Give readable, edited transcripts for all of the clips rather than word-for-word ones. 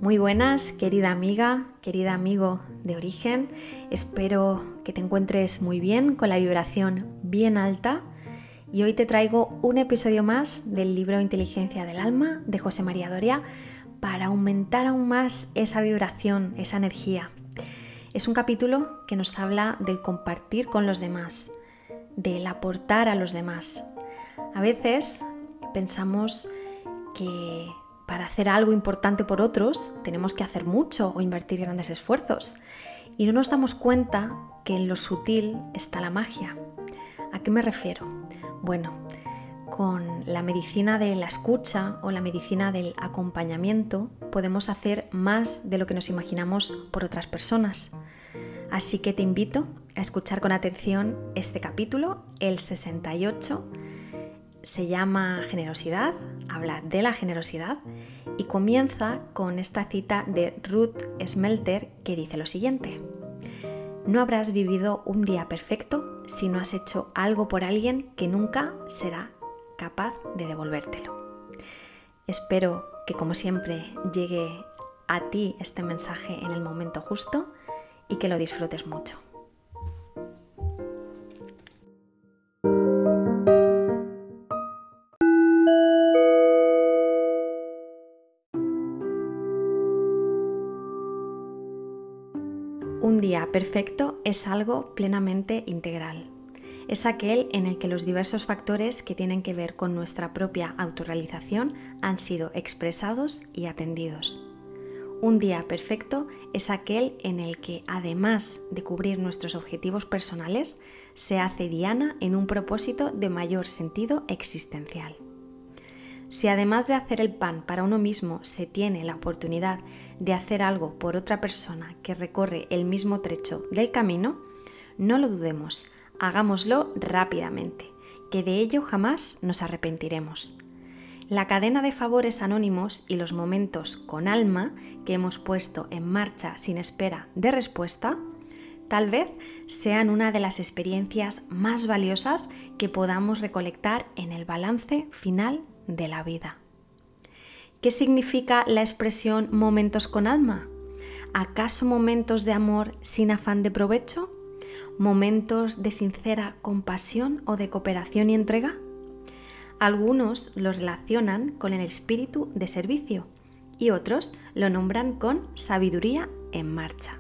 Muy buenas, querida amiga, querido amigo de Origen. Espero que te encuentres muy bien, con la vibración bien alta. Y hoy te traigo un episodio más del libro Inteligencia del Alma de José María Doria para aumentar aún más esa vibración, esa energía. Es un capítulo que nos habla del compartir con los demás, del aportar a los demás. A veces pensamos que para hacer algo importante por otros tenemos que hacer mucho o invertir grandes esfuerzos y no nos damos cuenta que en lo sutil está la magia. ¿A qué me refiero? Bueno, con la medicina de la escucha o la medicina del acompañamiento podemos hacer más de lo que nos imaginamos por otras personas. Así que te invito a escuchar con atención este capítulo, el 68. Se llama Generosidad, habla de la generosidad y comienza con esta cita de Ruth Smelter que dice lo siguiente: no habrás vivido un día perfecto si no has hecho algo por alguien que nunca será capaz de devolvértelo. Espero que, como siempre, llegue a ti este mensaje en el momento justo y que lo disfrutes mucho. Un día perfecto es algo plenamente integral. Es aquel en el que los diversos factores que tienen que ver con nuestra propia autorrealización han sido expresados y atendidos. Un día perfecto es aquel en el que, además de cubrir nuestros objetivos personales, se hace diana en un propósito de mayor sentido existencial. Si además de hacer el pan para uno mismo se tiene la oportunidad de hacer algo por otra persona que recorre el mismo trecho del camino, no lo dudemos, hagámoslo rápidamente, que de ello jamás nos arrepentiremos. La cadena de favores anónimos y los momentos con alma que hemos puesto en marcha sin espera de respuesta, tal vez sean una de las experiencias más valiosas que podamos recolectar en el balance final de la vida. ¿Qué significa la expresión momentos con alma? ¿Acaso momentos de amor sin afán de provecho? ¿Momentos de sincera compasión o de cooperación y entrega? Algunos lo relacionan con el espíritu de servicio y otros lo nombran con sabiduría en marcha.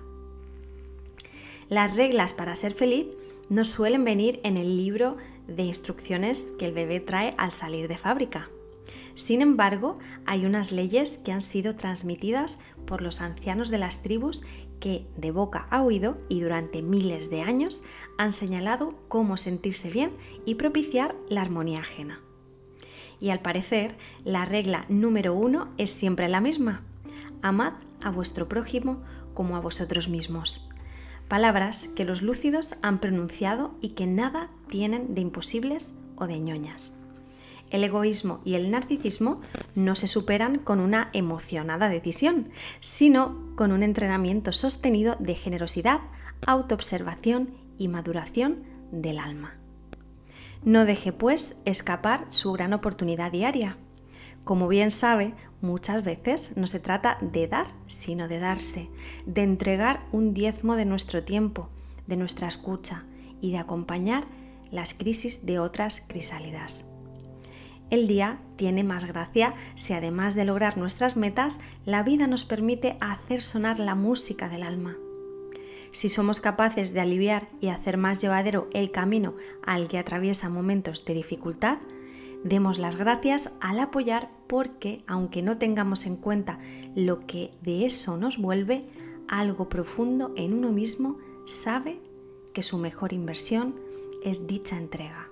Las reglas para ser feliz no suelen venir en el libro de instrucciones que el bebé trae al salir de fábrica. Sin embargo, hay unas leyes que han sido transmitidas por los ancianos de las tribus que, de boca a oído y durante miles de años, han señalado cómo sentirse bien y propiciar la armonía ajena. Y al parecer, la regla número 1 es siempre la misma: amad a vuestro prójimo como a vosotros mismos. Palabras que los lúcidos han pronunciado y que nada tienen de imposibles o de ñoñas. El egoísmo y el narcisismo no se superan con una emocionada decisión, sino con un entrenamiento sostenido de generosidad, autoobservación y maduración del alma. No deje, pues, escapar su gran oportunidad diaria. Como bien sabe, muchas veces no se trata de dar, sino de darse, de entregar un diezmo de nuestro tiempo, de nuestra escucha y de acompañar las crisis de otras crisálidas. El día tiene más gracia si, además de lograr nuestras metas, la vida nos permite hacer sonar la música del alma. Si somos capaces de aliviar y hacer más llevadero el camino al que atraviesa momentos de dificultad, demos las gracias al apoyar porque, aunque no tengamos en cuenta lo que de eso nos vuelve, algo profundo en uno mismo sabe que su mejor inversión es dicha entrega.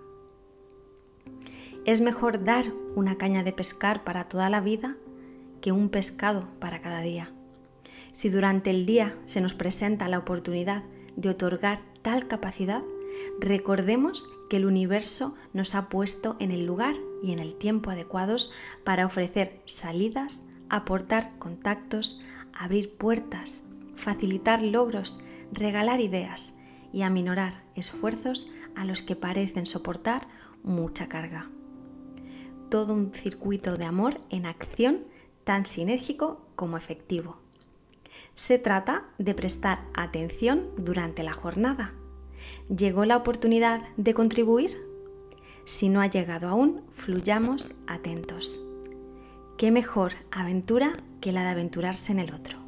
Es mejor dar una caña de pescar para toda la vida que un pescado para cada día. Si durante el día se nos presenta la oportunidad de otorgar tal capacidad, recordemos que el universo nos ha puesto en el lugar y en el tiempo adecuados para ofrecer salidas, aportar contactos, abrir puertas, facilitar logros, regalar ideas y aminorar esfuerzos a los que parecen soportar mucha carga. Todo un circuito de amor en acción tan sinérgico como efectivo. Se trata de prestar atención durante la jornada. ¿Llegó la oportunidad de contribuir? Si no ha llegado aún, fluyamos atentos. ¿Qué mejor aventura que la de aventurarse en el otro?